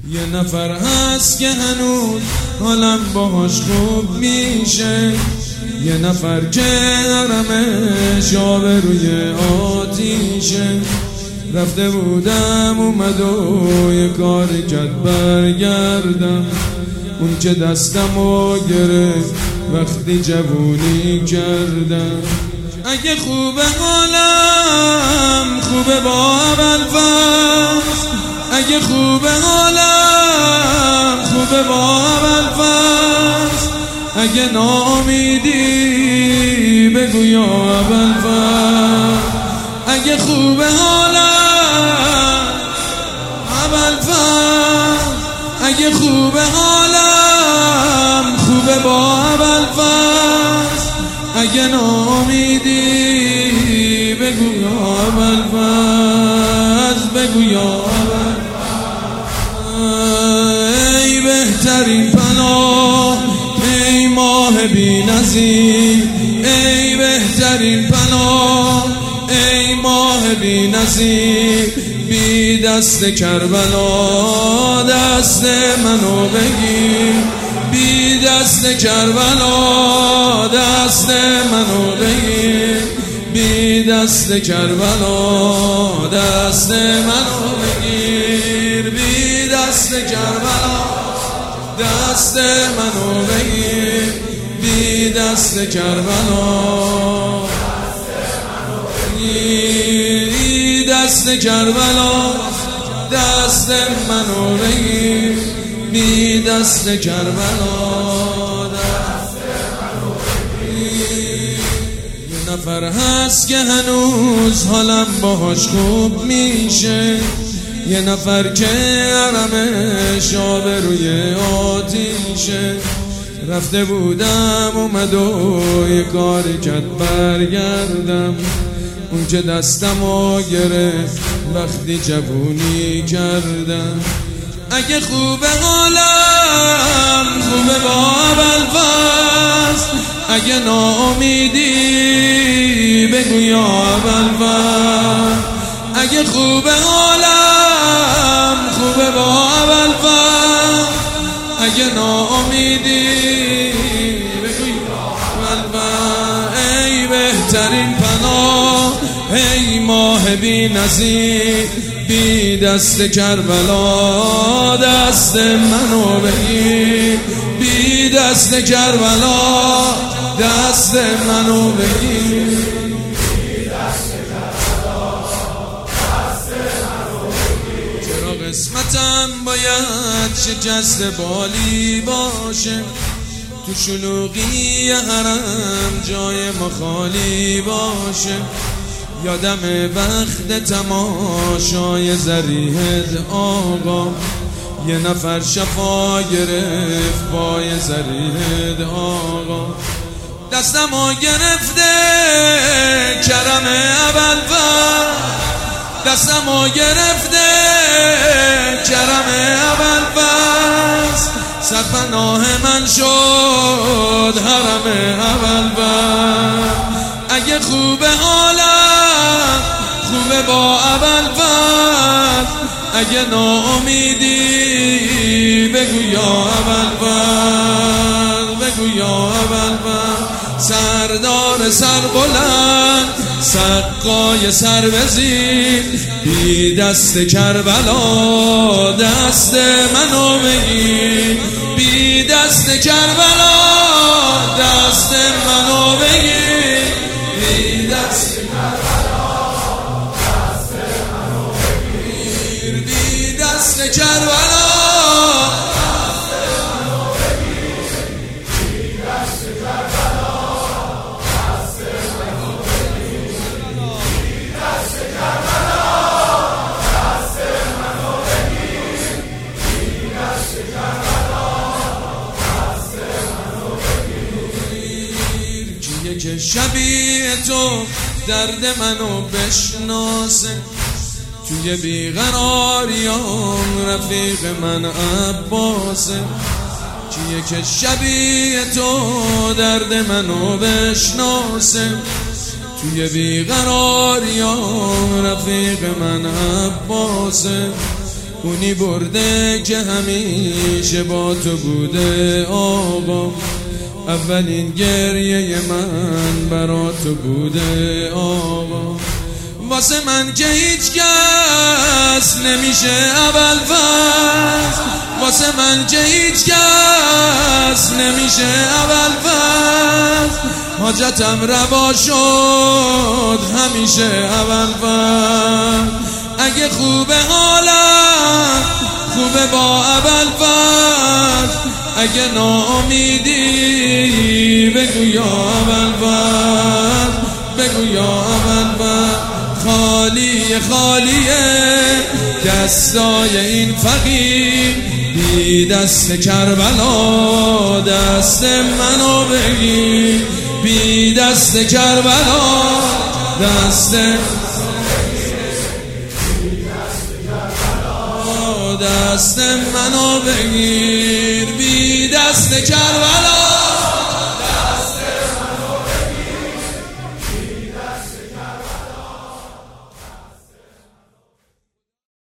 یه نفر هست که هنوز حالم باهاش خوب میشه، یه نفر که حرمش آب روی آتیشه. رفته بودم اومد و یه کار کرد برگردم، اون که دستمو گرفت وقتی جوونی کردم. اگه خوبه حالم خوبه با ابوالفضل، اگه خوبه حالم خوبه با ابوالفضل، اگه ناامیدی بگو یا ابوالفضل. اگه خوبه حالم ابوالفضل، اگه خوبه حالم خوبه با ابوالفضل، اگه ناامیدی بگو یا ابوالفضل، بگو یا ابوالفضل. ای بهترین پناه ای ماه بی‌نظیر، ای بهترین پناه ای ماه بی‌نظیر. بی دست کربلا دست منو بگیر، بی دست کربلا دست منو بگیر، بی دست کربلا دست منو بگیر، بی دست کربلا دست منو بگیر، بی دست کربلا بی دست کربلا دست منو بگیر، بی دست کربلا دست منو بگیر. یه نفر هست که هنوز حالم باهاش خوب میشه، یه نفر که حرمش آب روی آتیشه. رفته بودم اومد و یه کاری کرد برگردم، اون که دستمو گرفت وقتی جوونی کردم. اگه خوبه حالم خوبه با ابوالفضل، اگه ناامیدی بگو یا ابوالفضل. اگه خوبه حالم خوبه با ابوالفضل، اگه ناامیدی بگو یا ابوالفضل. ای بهترین پناه ای ماه بی‌نظیر، بی دست کربلا دست منو بگیر، بی دست کربلا دست منو بگیر، بی دست کربلا دست منو بگیر. چرا قسمتم باید شکست بالی باشه، تو شلوغی حرم جای ما خالی باشه. یادم وقت تماشای ضریحت آقا، یه نفر شفا گرفت پای ضریحت آقا. دستمو گرفته کرم ابوالفضل، دستمو گرفته کرم ابوالفضل. سرپناه من شد حرم ابوالفضل. اگه خوبه حالم خوبه با ابوالفضل، اگه ناامیدی بگو یا ابوالفضل، بگو یا ابوالفضل. سردار سربلند سقای سربزیر، بی دست کربلا دست منو بگیر، بی دست کربلا دست منو بگیر، بی دست کربلا دست منو بگیر، بی دست کربلا دست منو بگیر، بی دست کربلا دست منو بگیر، بی دست کربلا دست منو بگیر، بی دست کربلا دست منو بگیر. کیه که شبیه تو درد منو بشناسه، توی بیقراریام رفیق من عباسه. کیه که شبیه تو درد منو بشناسه، توی بیقراریام رفیق من عباسه. اونی برده که همیشه با تو بوده آقا. اولین گریه من برا تو بوده آقا. واسه من که هیچ کس نمیشه اول فصل، واسه من که هیچ کس نمیشه اول فصل. حاجتم روا شد همیشه اول فصل. اگه خوبه حالم خوبه با اول فصل، اگه ناامیدی بگو یا اول فصل، بگو یا اول فصل. خالیه خالیه دستای این فقیر، بی دست کربلا دست منو بگیر، بی دست کربلا دست دست منو بگیر، بی دست کربلا